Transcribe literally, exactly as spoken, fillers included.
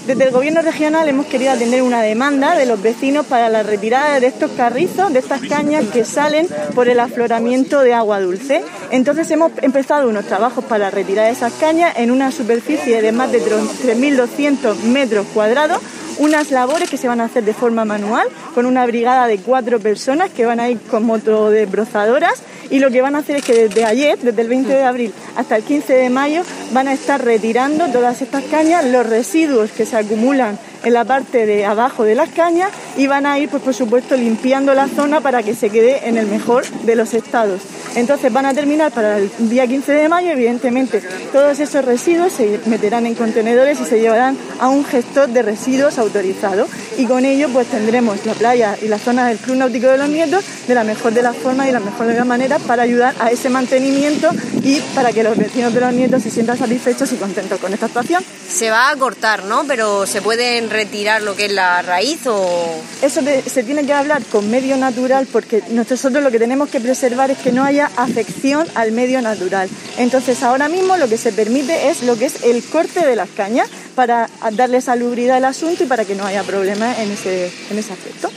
Desde el Gobierno regional hemos querido atender una demanda de los vecinos para la retirada de estos carrizos, de estas cañas que salen por el afloramiento de agua dulce. Entonces hemos empezado unos trabajos para retirar esas cañas en una superficie de más de tres mil doscientos metros cuadrados, unas labores que se van a hacer de forma manual con una brigada de cuatro personas que van a ir con motodesbrozadoras, y lo que van a hacer es que desde ayer, desde el veinte de abril hasta el quince de mayo, van a estar retirando todas estas cañas, los residuos que se acumulan en la parte de abajo de las cañas, y van a ir, pues por supuesto, limpiando la zona para que se quede en el mejor de los estados. Entonces van a terminar para el día quince de mayo, evidentemente todos esos residuos se meterán en contenedores y se llevarán a un gestor de residuos autorizado, y con ello pues tendremos la playa y la zona del Club Náutico de los Nietos de la mejor de las formas y la mejor de las maneras para ayudar a ese mantenimiento y para que los vecinos de los Nietos se sientan satisfechos y contentos con esta actuación. Se va a cortar, ¿no? Pero ¿se pueden retirar lo que es la raíz o...? Eso de, se tiene que hablar con medio natural, porque nosotros lo que tenemos que preservar es que no haya afección al medio natural. Entonces ahora mismo lo que se permite es lo que es el corte de las cañas para darle salubridad al asunto y para que no haya problemas en ese, en ese aspecto.